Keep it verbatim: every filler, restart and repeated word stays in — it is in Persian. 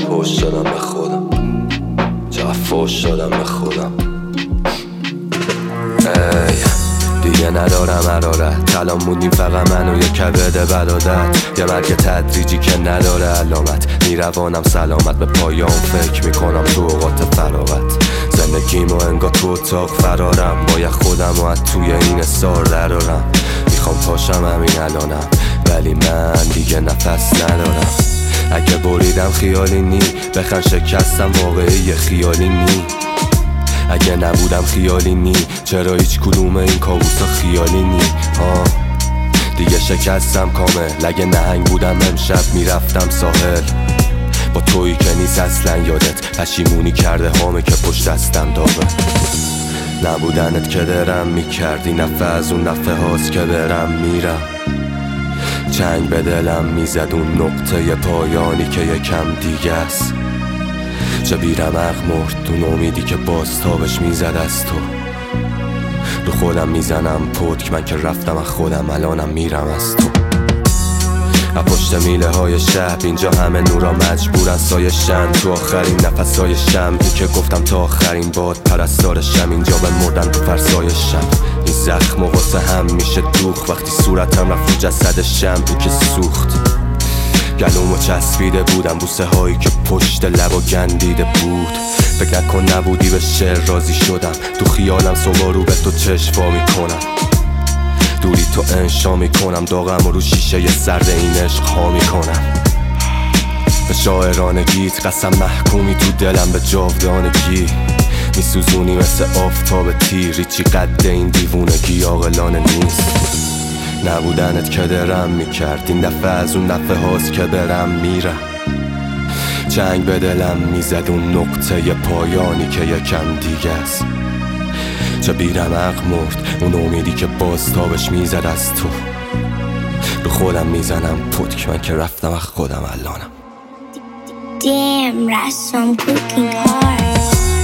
فوش شدم به خودم، چقدر فوش شدم به خودم. ای دیگه ندارم حرارت، کلام موندیم فقط من و یه کبد برادر. یه مرگ تدریجی که نداره علامت، میروانم سلامت به پایان فکر میکنم تو اوقات فراغت. زندگیمو انگار تو اتاق فرارم، باید خودم و از توی این سار درارم. میخوام پاشم همین الانم ولی من دیگه نفس ندارم. اگه بریدم خیالی نی، بخن شکستم واقعی خیالی نی. اگه نبودم خیالی نی، چرا هیچ کدوم این کابوسا خیالی نی؟ ها دیگه شکستم کامل. اگه نهنگ بودم امشب میرفتم ساحل با تویی که نیست اصلا یادت. پشیمونی کرده هامه که پشت دستم داغه. نبودنت که درم میکردی، نفه از اون نفه هاست که برم میرم. چنگ به دلم میزد اون نقطه پایانی که یکم دیگه است. چه بیرمق مرد اون امیدی که باز تابش میزد از تو. رو خودم میزنم پتک، من که رفتم از خودم الانم میرم از تو. از پشت میله های شب اینجا همه نورا مجبورن سایشن. تو آخرین نفس های شمعی که گفتم تا آخرین باد پرستارشم، اینجا بمردن تو فرسایشم. این زخم و غصه هم میشه دوخ وقتی صورتم رفت تو جسد شمعی که سوخت. گلومو چسبیده بودم بوسه هایی که پشت لب و گندیده بود. فکر نکن نبودی به شعر راضی شدم، تو خیالم صبح رو به تو چشوا میکنم. دوری تو انشا میکنم، داغم و رو شیشه ی سرد این عشق ها میکنم. به شاعرانگیت قسم محکومی تو دلم به جاودانگی. میسوزونی مثل آفتاب تیری، چی قد این دیوونگی عاقلانه نیست. نبودنت که درم میکرد، این دفعه از اون دفعه هاست که برم میرم. چنگ به دلم میزد اون نقطه پایانی که یکم دیگه است. چه بیرمق مرد اون امیدی که باز تابش میزد از تو. رو خودم میزنم پتک، من که رفتم از خودم الانم. Damn, Russ, I'm cooking hard.